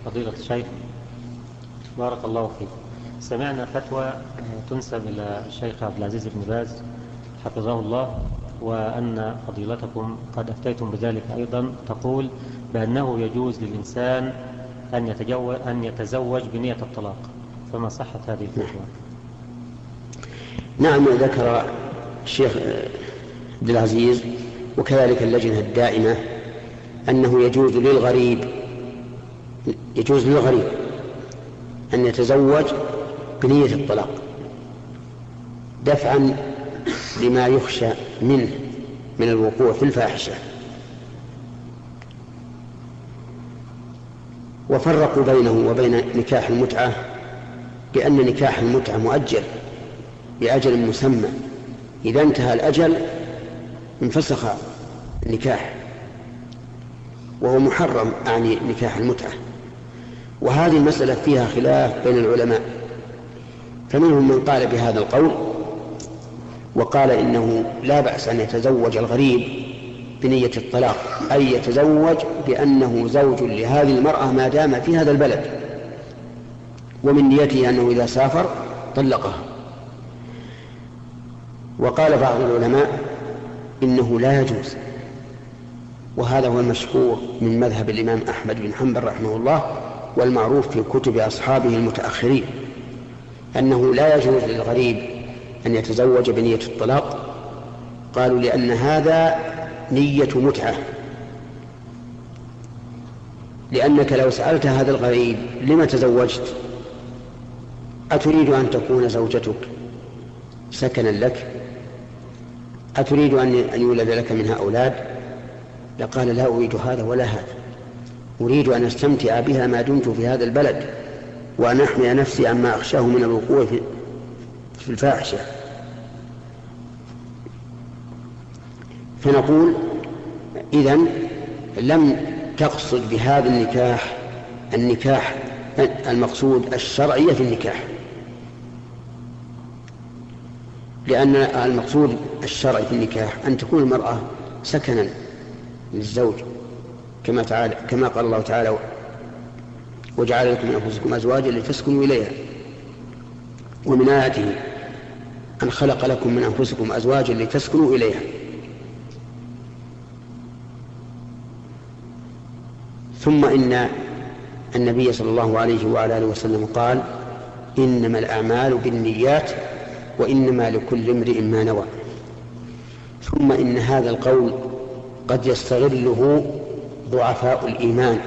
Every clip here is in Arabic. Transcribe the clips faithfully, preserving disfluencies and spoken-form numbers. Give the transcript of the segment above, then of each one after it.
فضيلة الشيخ بارك الله فيك، سمعنا فتوى تنسب إلى الشيخ عبد العزيز بن باز حفظه الله، وأن فضيلتكم قد أفتيتم بذلك أيضا، تقول بأنه يجوز للإنسان أن يتجوز, أن يتزوج بنية الطلاق، فما صحة هذه الفتوى؟ نعم، ذكر الشيخ عبد العزيز وكذلك اللجنة الدائمة أنه يجوز للغريب يجوز للغريب أن يتزوج بنية الطلاق دفعا لما يخشى منه من الوقوع في الفاحشة. وفرقوا بينه وبين نكاح المتعة بأن نكاح المتعة مؤجل بأجل مسمى، إذا انتهى الأجل انفسخ النكاح، وهو محرم أعني نكاح المتعة. وهذه المسألة فيها خلاف بين العلماء، فمنهم من قال بهذا القول وقال إنه لا بأس أن يتزوج الغريب بنية الطلاق، أي يتزوج بأنه زوج لهذه المرأة ما دام في هذا البلد، ومن نيته أنه إذا سافر طلقها. وقال بعض العلماء إنه لا يجوز، وهذا هو المشهور من مذهب الإمام أحمد بن حنبل رحمه الله والمعروف في كتب أصحابه المتأخرين، أنه لا يجوز للغريب أن يتزوج بنية الطلاق. قالوا لأن هذا نية متعة، لأنك لو سألت هذا الغريب لما تزوجت، أتريد أن تكون زوجتك سكنا لك، أتريد أن يولد لك منها أولاد، لقال لا أريد هذا ولا هذا، أريد أن أستمتع بها ما دمت في هذا البلد، وأن أحمي نفسي عما أخشاه من الوقوع في الفاحشة. فنقول إذن لم تقصد بهذا النكاح النكاح المقصود الشرعي في النكاح، لأن المقصود الشرعي في النكاح أن تكون المرأة سكنا للزوج، كما تعالى كما قال الله تعالى وجعل لكم من أنفسكم أزواجا لتسكنوا إليها، ومن آياته أن خلق لكم من أنفسكم أزواجا لتسكنوا إليها. ثم إن النبي صلى الله عليه وعلى آله وسلم قال إنما الأعمال بالنيات وإنما لكل امرئ ما نوى. ثم إن هذا القول قد يستغله ضعفاء الإيمان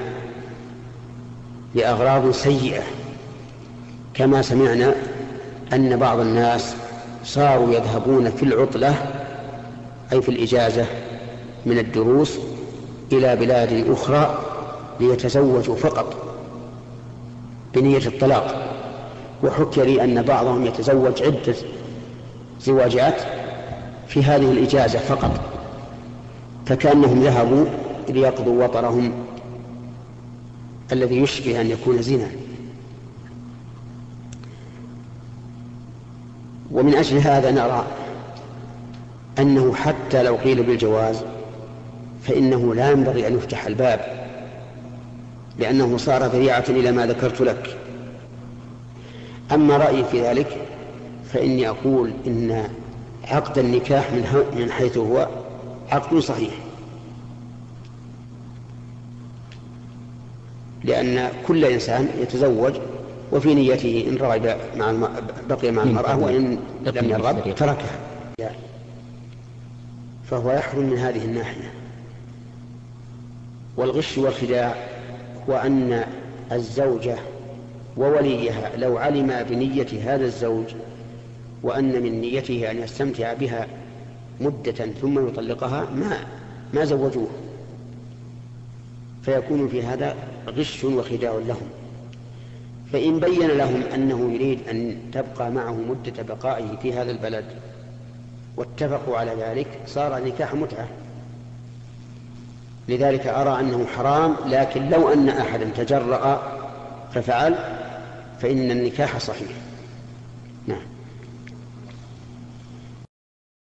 لأغراض سيئة، كما سمعنا أن بعض الناس صاروا يذهبون في العطلة أي في الإجازة من الدروس إلى بلاد أخرى ليتزوجوا فقط بنية الطلاق. وحكي لي أن بعضهم يتزوج عدة زواجات في هذه الإجازة فقط، فكأنهم ذهبوا ليقضوا وطرهم الذي يشبه أن يكون زنا. ومن أجل هذا نرى أنه حتى لو قيل بالجواز فإنه لا ينبغي أن يفتح الباب، لأنه صار ذريعة إلى ما ذكرت لك. أما رأيي في ذلك فإني أقول إن عقد النكاح من حيث هو عقد صحيح، لأن كل إنسان يتزوج وفي نيته إن رغب مع الم... بقي مع المرأة، وإن لم يرغب تركها، فهو يحرم من هذه الناحية. والغش والخداع هو أن الزوجة ووليها لو علم بنية هذا الزوج وأن من نيته أن يستمتع بها مدة ثم يطلقها ما ما زوجوه، فيكون في هذا غش وخداع لهم. فإن بين لهم أنه يريد أن تبقى معه مدة بقائه في هذا البلد واتفقوا على ذلك صار نكاح متعة. لذلك أرى أنه حرام، لكن لو أن أحدا تجرأ ففعل فإن النكاح صحيح. نعم.